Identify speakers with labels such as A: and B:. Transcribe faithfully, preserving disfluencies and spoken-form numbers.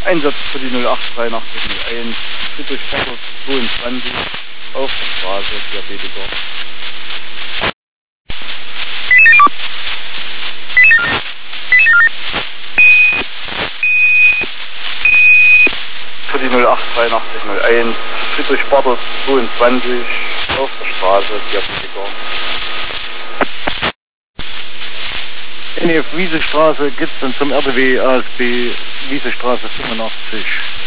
A: Einsatz für die null acht dreiundachtzig null eins, Friedrichsberger zweiundzwanzig, auf der Straße, Diabetiker. Für die null acht dreiundachtzig null eins, Friedrichsberger zweiundzwanzig, auf der Straße, Diabetiker.
B: N E F Wiesestraße, geht's dann zum R D W A S B Wiesestraße fünfundachtzig.